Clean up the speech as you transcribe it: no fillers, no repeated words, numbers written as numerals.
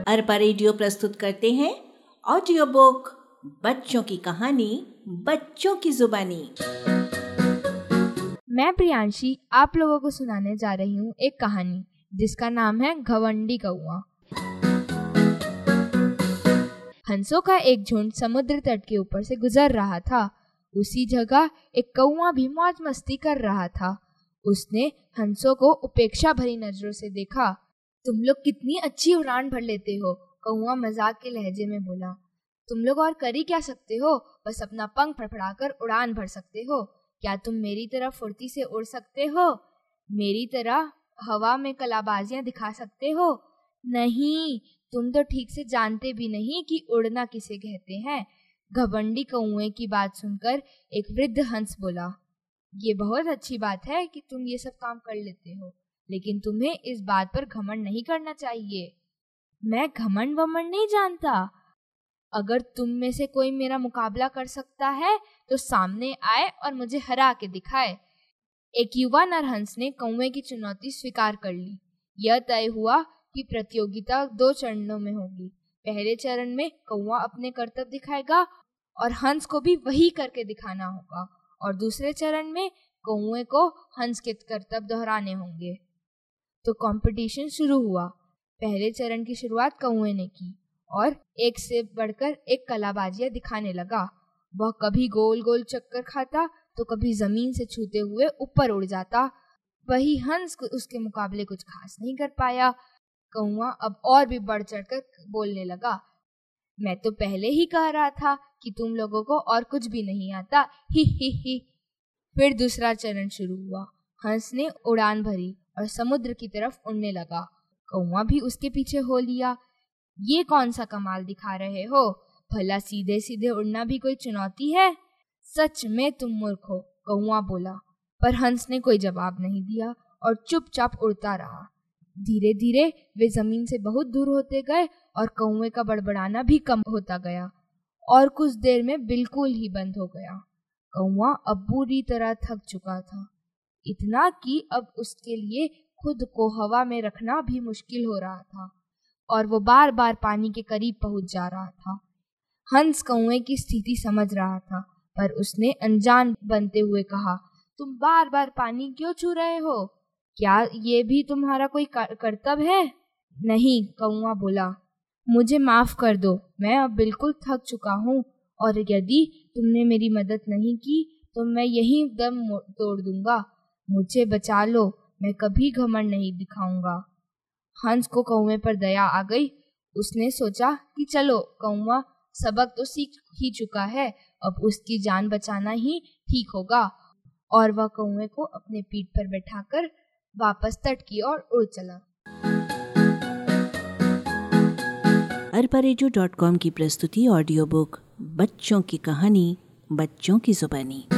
Arpa radio प्रस्तुत करते हैं ऑडियो बुक बच्चों की कहानी बच्चों की जुबानी। मैं प्रियांशी आप लोगों को सुनाने जा रही हूँ एक कहानी जिसका नाम है घवंडी कौआ। हंसों का एक झुंड समुद्र तट के ऊपर से गुजर रहा था। उसी जगह एक कौआ भी मौज मस्ती कर रहा था। उसने हंसों को उपेक्षा भरी नजरों से देखा। तुम लोग कितनी अच्छी उड़ान भर लेते हो, कौआ मजाक के लहजे में बोला। तुम लोग और कर ही क्या सकते हो, बस अपना पंख फड़फड़ाकर उड़ान भर सकते हो। क्या तुम मेरी तरह फुर्ती से उड़ सकते हो? मेरी तरह हवा में कलाबाजियां दिखा सकते हो? नहीं, तुम तो ठीक से जानते भी नहीं कि उड़ना किसे कहते हैं। घवंडी कौए की बात सुनकर एक वृद्ध हंस बोला, ये बहुत अच्छी बात है कि तुम ये सब काम कर लेते हो, लेकिन तुम्हें इस बात पर घमंड नहीं करना चाहिए। मैं घमंड वमंड नहीं जानता। अगर तुम में से कोई मेरा मुकाबला कर सकता है तो सामने आए और मुझे हरा के दिखाए। एक युवा नरहंस ने कौवे की चुनौती स्वीकार कर ली। यह तय हुआ कि प्रतियोगिता 2 चरणों में होगी। पहले चरण में कौवा अपने करतब दिखाएगा और हंस को भी वही करके दिखाना होगा, और दूसरे चरण में कौवे को हंस के करतब दोहराने होंगे। तो कंपटीशन शुरू हुआ। पहले चरण की शुरुआत कौवे ने की और एक से बढ़कर एक कलाबाजियां दिखाने लगा। वह कभी गोल गोल चक्कर खाता तो कभी जमीन से छूते हुए ऊपर उड़ जाता। वही हंस उसके मुकाबले कुछ खास नहीं कर पाया। कौवा अब और भी बढ़ चढ़कर बोलने लगा, मैं तो पहले ही कह रहा था कि तुम लोगों को और कुछ भी नहीं आता, ही ही ही। फिर दूसरा चरण शुरू हुआ। हंस ने उड़ान भरी और समुद्र की तरफ उड़ने लगा। कौवा भी उसके पीछे हो लिया। ये कौन सा कमाल दिखा रहे हो? भला सीधे सीधे उड़ना भी कोई चुनौती है? सच में तुम मूर्ख हो, कौवा बोला। पर हंस ने कोई जवाब नहीं दिया और चुपचाप उड़ता रहा। धीरे धीरे वे जमीन से बहुत दूर होते गए और कौवे का बड़बड़ाना भी कम होता गया और कुछ देर में बिल्कुल ही बंद हो गया। कौवा अब बुरी तरह थक चुका था, इतना कि अब उसके लिए खुद को हवा में रखना भी मुश्किल हो रहा था और वो बार बार पानी के करीब पहुंच जा रहा था। हंस कौवे की स्थिति समझ रहा था, पर उसने अनजान बनते हुए कहा, तुम बार बार पानी क्यों छू रहे हो? क्या ये भी तुम्हारा कोई कर्तव्य है? नहीं, कौवा बोला, मुझे माफ कर दो, मैं अब बिल्कुल थक चुका हूँ और यदि तुमने मेरी मदद नहीं की तो मैं यहीं दम तोड़ दूंगा। मुझे बचा लो, मैं कभी घमंड नहीं दिखाऊंगा। हंस को कौवे पर दया आ गई। उसने सोचा कि चलो, कौवा सबक तो सीख ही चुका है, अब उसकी जान बचाना ही ठीक होगा, और वह कौवे को अपने पीठ पर बैठाकर वापस तट की ओर उड़ चला। arparedio.com की प्रस्तुति ऑडियो बुक बच्चों की कहानी बच्चों की जुबानी।